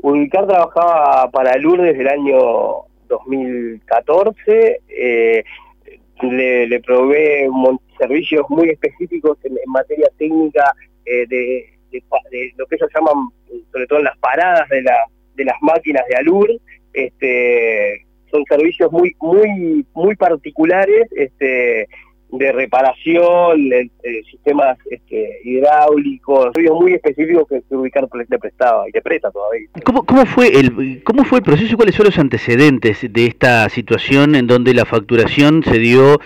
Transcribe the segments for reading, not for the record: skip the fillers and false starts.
Urbicar trabajaba para Alur desde el año 2014, le provee servicios muy específicos en materia técnica de lo que ellos llaman, sobre todo en las paradas de las máquinas de Alur. Son servicios muy particulares, de reparación, sistemas hidráulicos, servicios muy específicos que Urbicar le prestaba y le presta todavía. ¿Cómo fue el proceso y cuáles son los antecedentes de esta situación en donde la facturación se dio,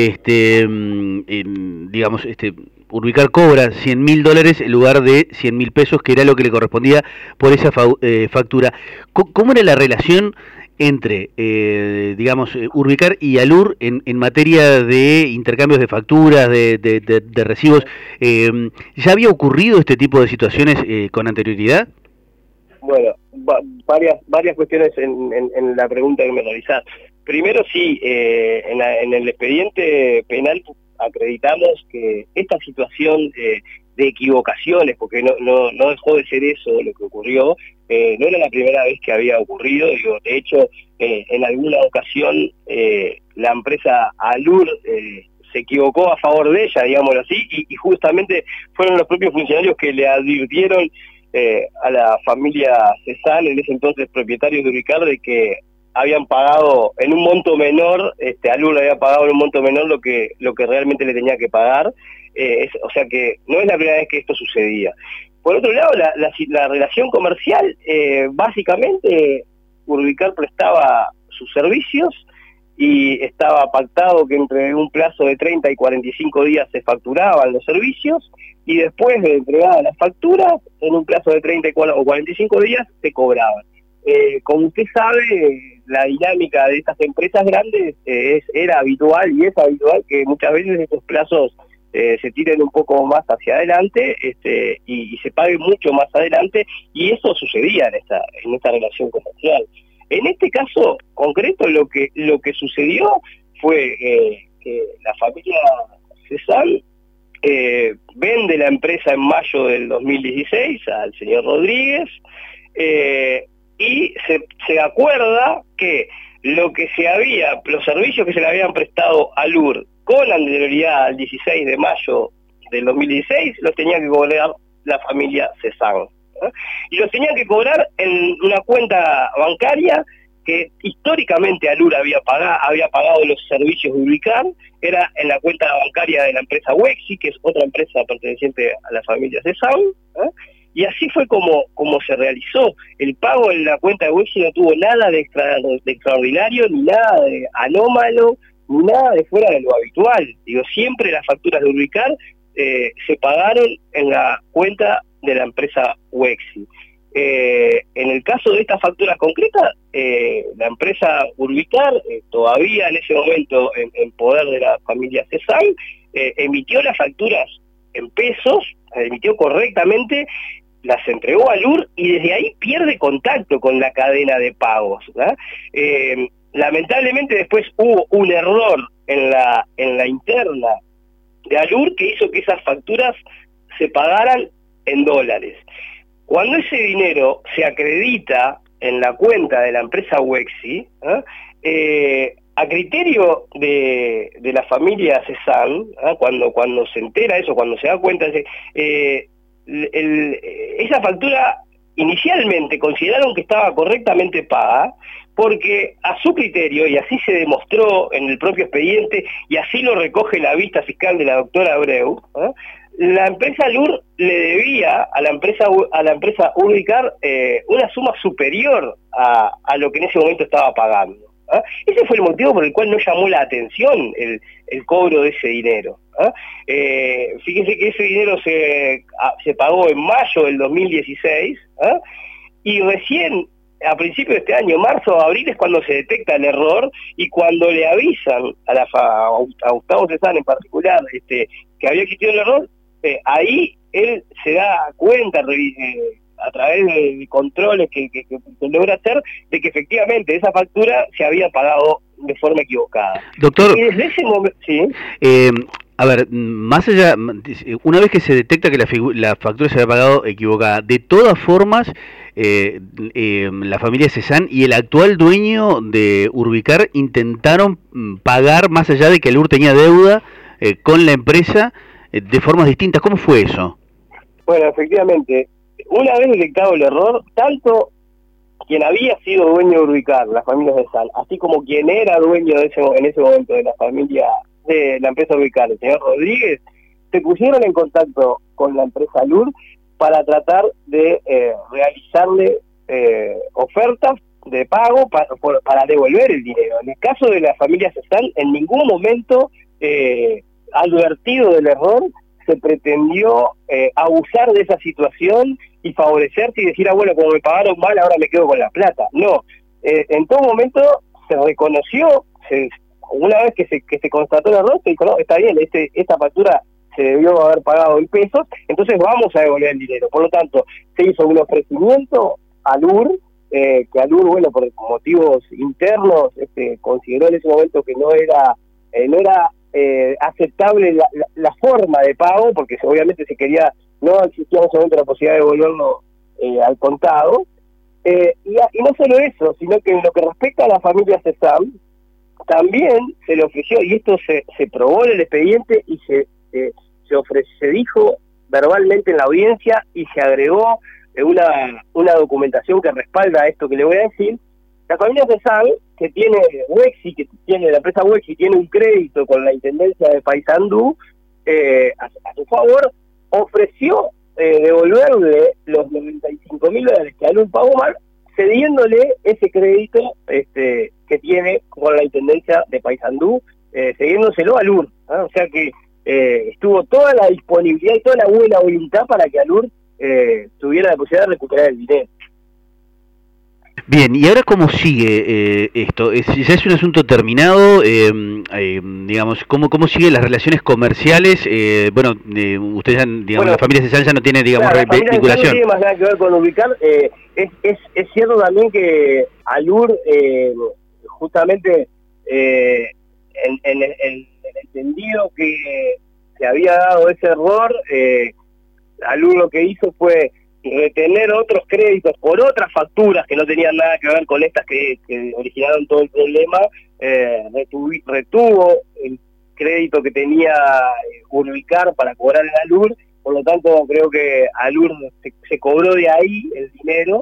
digamos, Urbicar cobra $100.000 en lugar de $100.000, que era lo que le correspondía por esa factura? ¿Cómo era la relación entre, digamos, Urbicar y Alur en materia de intercambios de facturas, de recibos? ¿Ya había ocurrido este tipo de situaciones con anterioridad? Bueno, varias cuestiones en la pregunta que me realizás. Primero, sí, en el expediente penal acreditamos que esta situación de equivocaciones, porque no dejó de ser eso lo que ocurrió, no era la primera vez que había ocurrido. Digo, de hecho, en alguna ocasión la empresa Alur se equivocó a favor de ella, digámoslo así, y justamente fueron los propios funcionarios que le advirtieron a la familia Cezanne, en ese entonces propietarios de Urbicar, de que habían pagado en un monto menor, Alur le había pagado en un monto menor lo que realmente le tenía que pagar. O sea que no es la primera vez que esto sucedía. Por otro lado, la relación comercial, básicamente Urbicar prestaba sus servicios y estaba pactado que entre un plazo de 30 y 45 días se facturaban los servicios, y después de entregadas las facturas, en un plazo de 30 o 45 días se cobraban. Como usted sabe, la dinámica de estas empresas grandes era habitual y es habitual que muchas veces estos plazos se tiren un poco más hacia adelante, y se pague mucho más adelante, y eso sucedía en esta relación comercial. En este caso concreto, lo que sucedió fue que la familia Cezanne vende la empresa en mayo del 2016 al señor Rodríguez, y se acuerda que los servicios que se le habían prestado a Alur con anterioridad al 16 de mayo del 2016, los tenía que cobrar la familia Cezanne, ¿eh? Y los tenía que cobrar en una cuenta bancaria que históricamente Alur había pagado los servicios de Urbicar. Era en la cuenta bancaria de la empresa Wexi, que es otra empresa perteneciente a la familia Cezanne, ¿eh? Y así fue como se realizó. El pago en la cuenta de Wexi no tuvo nada de extraordinario, ni nada de anómalo, ni nada de fuera de lo habitual. Digo, siempre las facturas de Urbicar se pagaron en la cuenta de la empresa Wexi. En el caso de estas facturas concretas, la empresa Urbicar, todavía en ese momento en poder de la familia Cezanne, emitió las facturas en pesos, emitió correctamente, las entregó a Alur, y desde ahí pierde contacto con la cadena de pagos, ¿verdad? Lamentablemente después hubo un error en la interna de Alur que hizo que esas facturas se pagaran en dólares. Cuando ese dinero se acredita en la cuenta de la empresa Wexi, a criterio de la familia Cezanne, cuando se entera eso, cuando se da cuenta, esa factura inicialmente consideraron que estaba correctamente paga, porque a su criterio, y así se demostró en el propio expediente, y así lo recoge la vista fiscal de la doctora Abreu, la empresa Alur le debía a la empresa Urbicar una suma superior a lo que en ese momento estaba pagando. Ese fue el motivo por el cual no llamó la atención el cobro de ese dinero. Fíjense que ese dinero se pagó en mayo del 2016, y recién a principios de este año, marzo o abril, es cuando se detecta el error, y cuando le avisan a Gustavo Cezanne en particular que había existido el error, ahí él se da cuenta a través de controles que logra hacer, de que efectivamente esa factura se había pagado de forma equivocada. Doctor, y desde ese momento, ¿sí? A ver, más allá, una vez que se detecta que la factura se había pagado equivocada, de todas formas, la familia Cezanne y el actual dueño de Urbicar intentaron pagar, más allá de que Alur tenía deuda con la empresa, de formas distintas. ¿Cómo fue eso? Bueno, efectivamente, una vez detectado el error, tanto quien había sido dueño de Urbicar, la familia Cezanne, así como quien era dueño en ese momento de la familia de la empresa Urbicar, el señor Rodríguez, se pusieron en contacto con la empresa Alur para tratar de realizarle ofertas de pago para devolver el dinero. En el caso de la familia Cezanne, en ningún momento, advertido del error, se pretendió abusar de esa situación y favorecerse y decir, bueno, como me pagaron mal, ahora me quedo con la plata. No, en todo momento se reconoció, una vez que se constató el error, se dijo, no, está bien, esta factura se debió haber pagado en pesos, entonces vamos a devolver el dinero. Por lo tanto, se hizo un ofrecimiento a Alur, que Alur, bueno, por motivos internos, consideró en ese momento que no era aceptable la forma de pago, porque obviamente no existía en ese momento la posibilidad de devolverlo al contado, y no solo eso, sino que en lo que respecta a la familia Cezanne, también se le ofreció, y esto se probó en el expediente y se dijo verbalmente en la audiencia y se agregó una documentación que respalda esto que le voy a decir. La familia Cezanne, que tiene la empresa Wexi, tiene un crédito con la Intendencia de Paysandú, a su favor, ofreció devolverle los $95.000 que Alur pagó mal, cediéndole ese crédito que tiene con la Intendencia de Paysandú, cediéndoselo a Alur, ¿no? O sea que estuvo toda la disponibilidad y toda la buena voluntad para que Alur tuviera la posibilidad de recuperar el dinero. Bien, ¿y ahora cómo sigue esto? ¿Ya es un asunto terminado? Digamos, ¿cómo siguen las relaciones comerciales? Bueno, ustedes, digamos, bueno, la familia Cezanne ya no tiene, digamos, claro, vinculación. No tiene más nada que ver con Urbicar. Es cierto también que Alur, justamente, en el entendido que se había dado ese error, Alur lo que hizo fue retener otros créditos por otras facturas que no tenían nada que ver con estas que originaron todo el problema, retuvo el crédito que tenía Urbicar para cobrar en Alur, por lo tanto creo que Alur se cobró de ahí el dinero,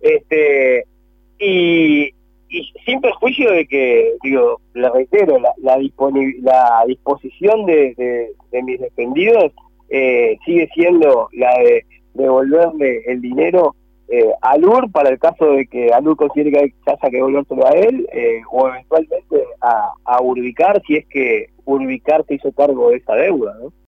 y sin perjuicio de que, digo, le reitero, la disposición de mis defendidos sigue siendo la de devolverle el dinero a Alur, para el caso de que Alur considere que haya que devolvérselo a él, o eventualmente a Urbicar, si es que Urbicar se hizo cargo de esa deuda, ¿no?